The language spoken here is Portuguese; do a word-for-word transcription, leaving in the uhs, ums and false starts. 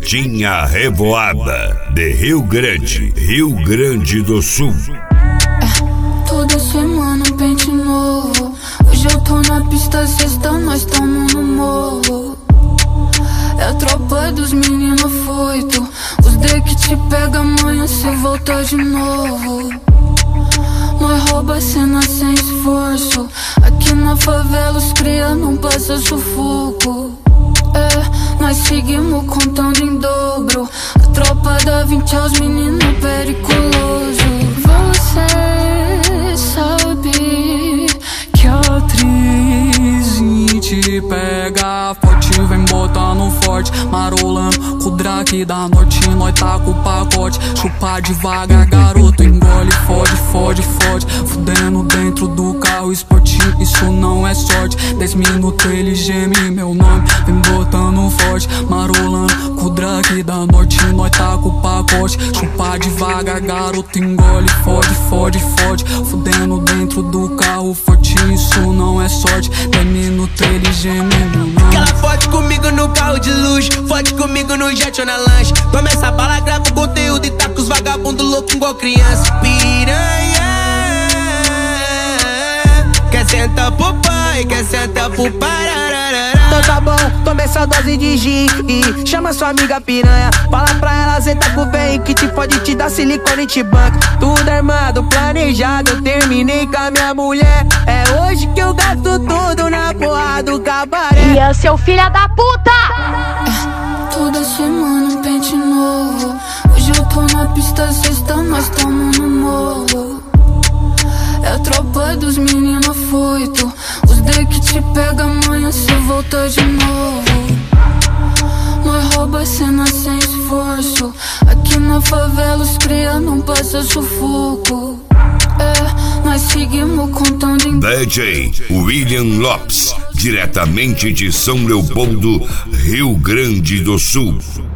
Festinha Revoada de Rio Grande, Rio Grande do Sul. É, toda semana um pente novo. Hoje eu tô na pista, sexta nós tamo no morro. É a tropa dos meninos foito. Os D que te pega amanhã cê volta de novo. Nós rouba a cena sem esforço. Aqui na favela os cria não passa sufoco. É, nós seguimos contando em dobro. A tropa da vinte aos meninos periculoso. Você sabe que a atriz te pega forte, vem botando forte, marolando com o Drake da Norte, nós tá com o pacote. Chupa devagar, garoto, engole, fode, fode, fode. Fudendo dentro do carro esportivo, isso não é sorte. Dez minutos ele geme meu nome, vem botando forte, marolando com o Drake da Norte, nós tá com o pacote. Chupa devagar, garoto, engole, fode, fode, fode. Fudendo dentro do carro forte, isso não é sorte. Dez minutos ele geme meu nome. Que ela fode comigo no carro de luxo, fode comigo no jet ou na lanche. Toma essa bala, grava o conteúdo e tá com os vagabundos loucos igual criança. Piranha, quer sentar pro pai, quer sentar pro parararara. Então tá bom, toma essa dose de gin e chama sua amiga piranha. Fala pra ela, zeta com o bem que te pode te dar silicone e te banca. Tudo armado, planejado, eu terminei com a minha mulher. É hoje que eu gasto tudo na porra do cabaré. Ian, seu filho da puta! É, toda semana um pente novo. Hoje eu tô na pista, sexta nós tamo no morro. É a tropa dos meninos foito. Os D que te pega amanhã cê volta de novo. Nós rouba a cena sem esforço. Aqui na favela os cria não passa sufoco. É, nós seguimos contando em D J William Lopes, diretamente de São Leopoldo, Rio Grande do Sul.